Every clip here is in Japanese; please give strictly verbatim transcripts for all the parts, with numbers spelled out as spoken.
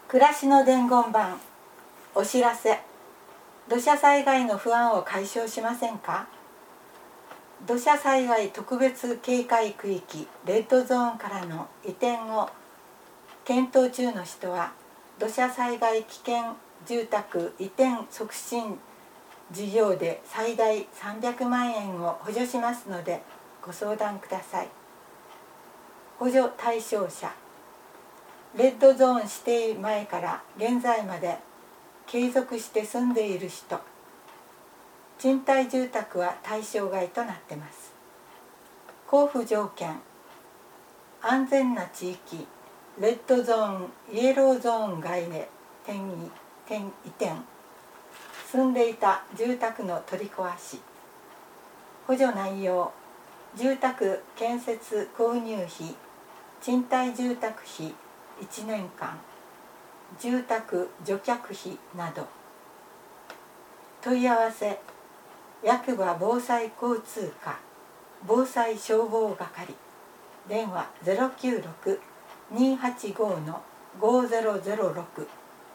暮らしの伝言板お知らせ。土砂災害の不安を解消しませんか？土砂災害特別警戒区域レッドゾーンからの移転を検討中の人は、土砂災害危険住宅移転促進事業で最大さんびゃくまんえんを補助しますのでご相談ください。補助対象者、レッドゾーン指定前から現在まで継続して住んでいる人、賃貸住宅は対象外となっています。交付条件、安全な地域、レッドゾーン、イエローゾーン外で転移、転移転、住んでいた住宅の取り壊し、補助内容、住宅建設購入費、賃貸住宅費いちねんかん、住宅除却費など。問い合わせ、役場防災交通課防災消防係、電話 ゼロきゅうろく にーはちご ごゼロゼロろく。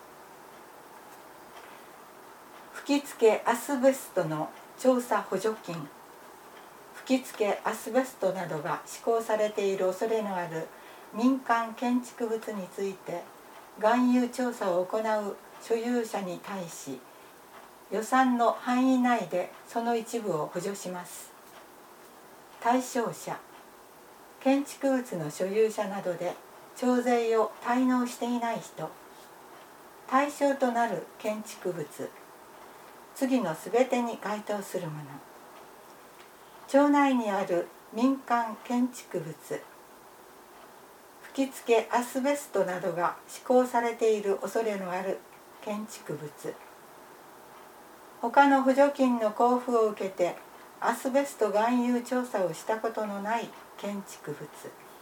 吹き付けアスベストの調査補助金。吹き付けアスベストなどが施行されている恐れのある民間建築物について含有調査を行う所有者に対し、予算の範囲内でその一部を補助します。対象者、建築物の所有者などで徴税を滞納していない人。対象となる建築物、次のすべてに該当するもの。町内にある民間建築物、吹き付けアスベストなどが施行されている恐れのある建築物、他の補助金の交付を受けてアスベスト含有調査をしたことのない建築物。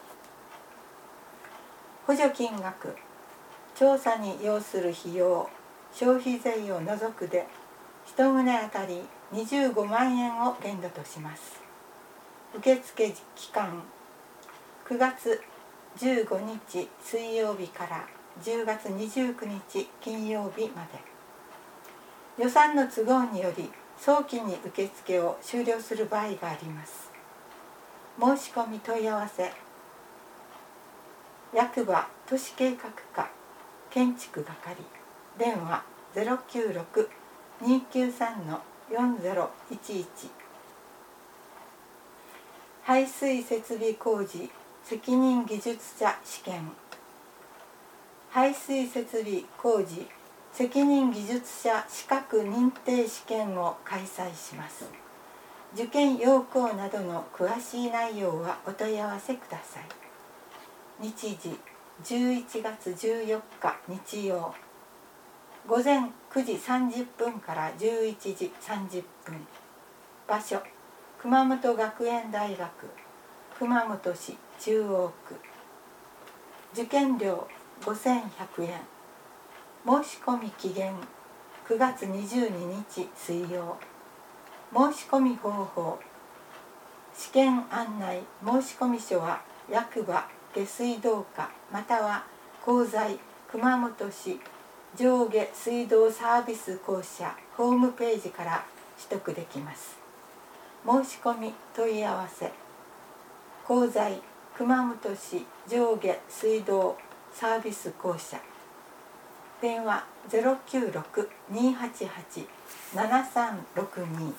補助金額、調査に要する費用、消費税を除くで一棟あたりにじゅうごまんえんを限度とします。受付期間、くがつじゅうごにち水曜日からじゅうがつにじゅうくにち金曜日まで。予算の都合により早期に受付を終了する場合があります。申し込み問い合わせ、役場都市計画課建築係、電話 ゼロきゅうろく にーきゅうさん よんゼロいちいち。排水設備工事責任技術者試験。排水設備工事責任技術者資格認定試験を開催します。受験要項などの詳しい内容はお問い合わせください。日時じゅういちがつじゅうよっか日曜、午前くじさんじゅっぷんからじゅういちじさんじゅっぷん。場所、熊本学園大学熊本市中央区。受験料ごせんひゃくえん。申し込み期限くがつにじゅうににち水曜。申し込み方法、試験案内申込書は役場下水道課または工材熊本市上下水道サービス公社ホームページから取得できます。申し込み問い合わせ、工材熊本市上下水道サービス公社、電話 ゼロきゅうろく にーはちはち ななさんろくに。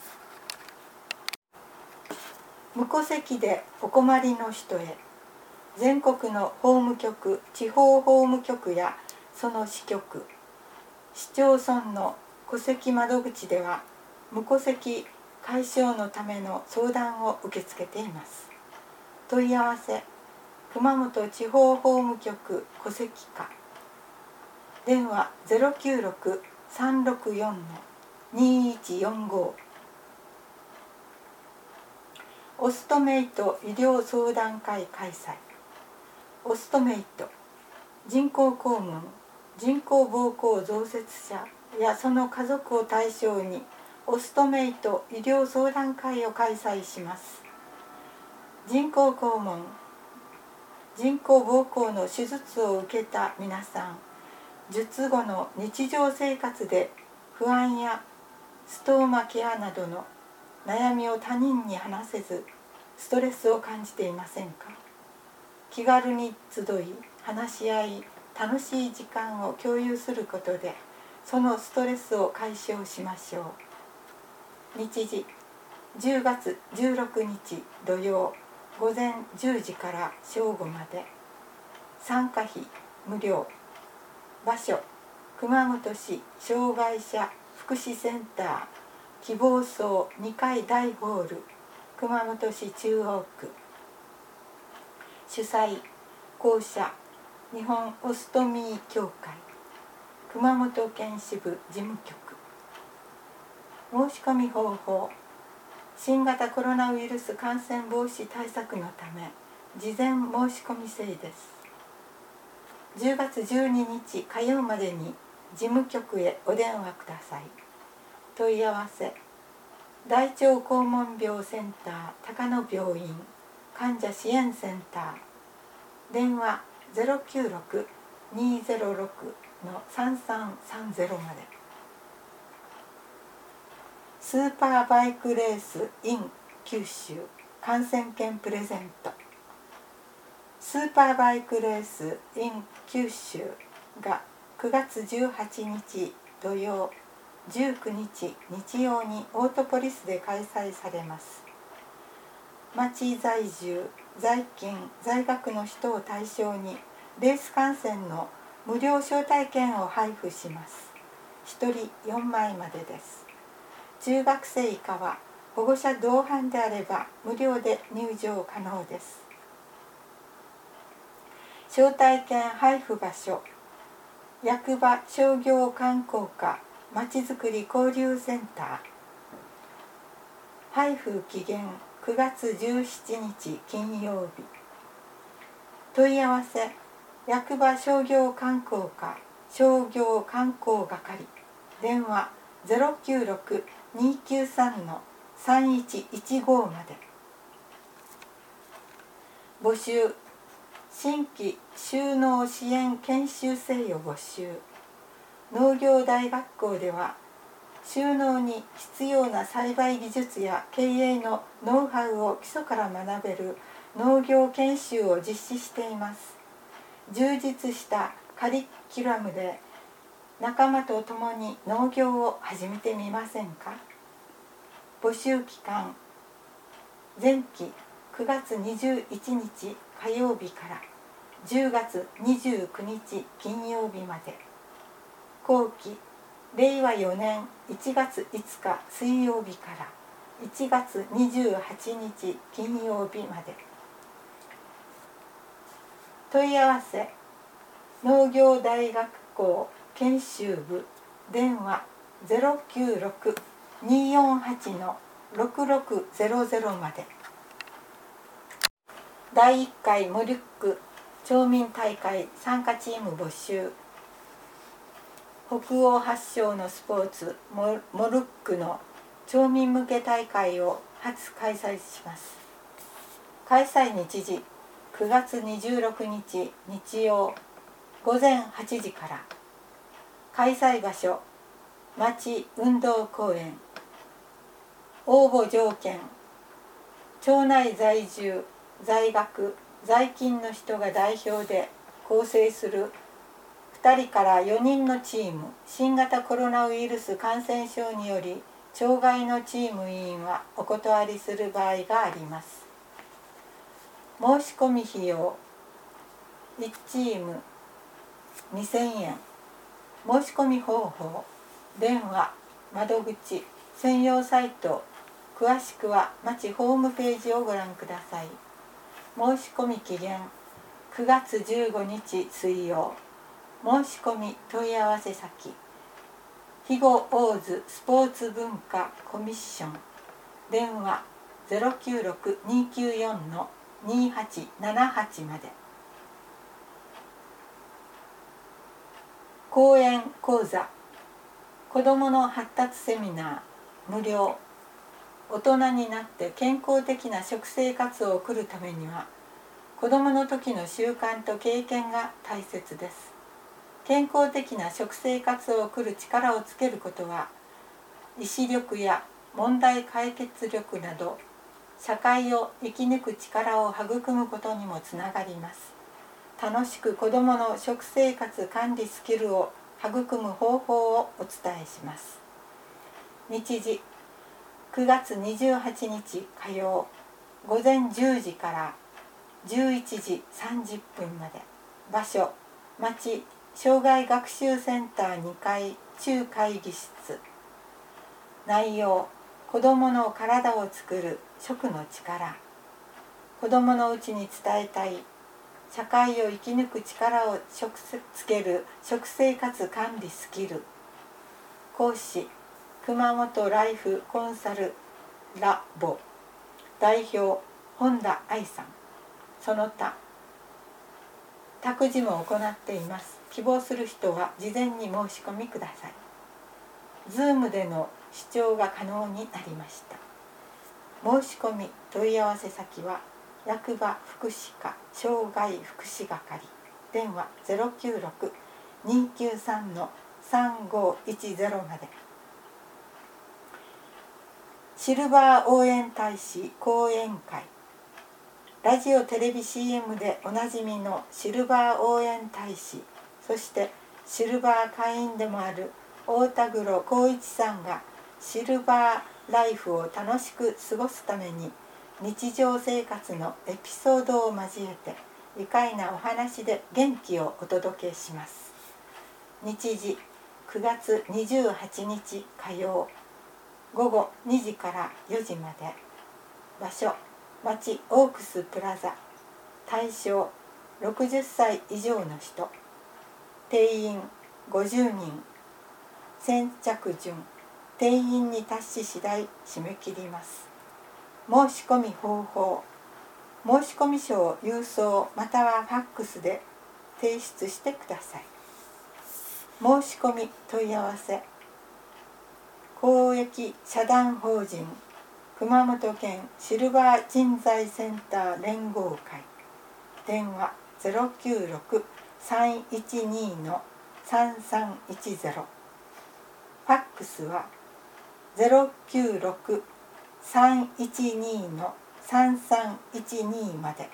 無戸籍でお困りの人へ、全国の法務局、地方法務局やその支局、市町村の戸籍窓口では無戸籍解消のための相談を受け付けています。問い合わせ、熊本地方法務局戸籍課、電話 ゼロきゅうろく さんろくよん にーいちよんご。オストメイト医療相談会開催。オストメイト、人工肛門、人工膀胱増設者やその家族を対象にオストメイト医療相談会を開催します。人工肛門、人工膀胱の手術を受けた皆さん、 術後の日常生活で不安やストーマケアなどの悩みを他人に話せずストレスを感じていませんか？気軽に集い話し合い楽しい時間を共有することでそのストレスを解消しましょう。日時じゅうがつじゅうろくにち土曜午前じゅうじから正午まで。参加費無料。場所熊本市障害者福祉センター希望層にかい大ホール熊本市中央区。主催公社日本オストミー協会熊本県支部事務局。申し込み方法新型コロナウイルス感染防止対策のため事前申し込み制です。じゅうがつじゅうににち火曜までに事務局へお電話ください。問い合わせ大腸肛門病センター高野病院患者支援センター電話 ゼロきゅうろく にーゼロろく さんさんさんゼロ まで。スーパーバイクレース in 九州観戦券プレゼント。スーパーバイクレース in 九州がくがつじゅうはちにち土曜じゅうくにち日曜にオートポリスで開催されます。町在住在勤在学の人を対象にレース観戦の無料招待券を配布します。ひとりよんまいまでです。中学生以下は保護者同伴であれば無料で入場可能です。招待券配布場所役場商業観光課まちづくり交流センター。配布期限くがつじゅうしちにち金曜日。問い合わせ役場商業観光課商業観光係電話 ゼロきゅうろく にーきゅうさん さんいちいちご まで。募集新規就農支援研修生を募集。農業大学校では就農に必要な栽培技術や経営のノウハウを基礎から学べる農業研修を実施しています。充実したカリキュラムで仲間と共に農業を始めてみませんか？募集期間前期くがつにじゅういちにち火曜日からじゅうがつにじゅうくにち金曜日まで。後期れいわよねんいちがついつか水曜日からいちがつにじゅうはちにち金曜日まで。問い合わせ農業大学校研修部電話 ゼロきゅうろく にーよんはち ろくろくゼロゼロ まで。だいいっかいモリュック町民大会参加チーム募集。北欧発祥のスポーツ モ, モルックの町民向け大会を初開催します。開催日時くがつにじゅうろくにち日曜ごぜんはちじから。開催場所町運動公園。応募条件町内在住在学在勤の人が代表で構成するふたりからよにんのチーム。新型コロナウイルス感染症により町外のチーム委員はお断りする場合があります。申し込み費用いちチームにせんえん。申し込み方法電話窓口専用サイト詳しくは町ホームページをご覧ください。申し込み期限くがつじゅうごにち水曜。申し込み問い合わせ先肥後大津スポーツ文化コミッション電話 ゼロきゅうろく にーきゅうよん にーはちななはち まで。講演講座子どもの発達セミナー無料。大人になって健康的な食生活を送るためには子どもの時の習慣と経験が大切です。 健康的な食生活を送る力をつけることは、意志力や問題解決力など社会を生き抜く力を育むことにもつながります。楽しく子どもの食生活管理スキルを育む方法をお伝えします。日時くがつにじゅうはちにち火曜、午前じゅうじからじゅういちじさんじゅっぷんまで。場所、町障害学習センターにかい中会議室。内容、子どもの体をつくる食の力。子どものうちに伝えたい社会を生き抜く力をつける食生活管理スキル。講師、熊本ライフコンサルラボ代表本田愛さん。その他託児も行っています。希望する人は事前に申し込みください。 Zoom での視聴が可能になりました。申し込み問い合わせ先は役場福祉課障害福祉係、電話 ゼロきゅうろく にーきゅうさん さんごいちゼロ まで。シルバー応援大使講演会。ラジオテレビ シーエム でおなじみのシルバー応援大使、そしてシルバー会員でもある大田黒光一さんがシルバーライフを楽しく過ごすために日常生活のエピソードを交えて愉快なお話で元気をお届けします。日時くがつにじゅうはちにち火曜、ごごにじからよじまで。場所、町オークスプラザ。対象ろくじゅっさい以上の人。定員ごじゅうにん。先着順、定員に達し次第締め切ります。申し込み方法、申し込み書を郵送またはファックスで提出してください。申し込み問い合わせ、公益社団法人熊本県シルバー人材センター連合会、電話 ゼロきゅうろく さんいちに さんさんいちゼロ、ファックスは ゼロきゅうろく さんいちに さんさんいちに まで。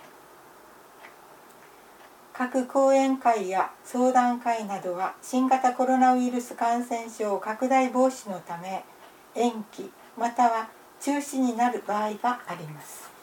各講演会や相談会などは新型コロナウイルス感染症拡大防止のため延期または中止になる場合があります。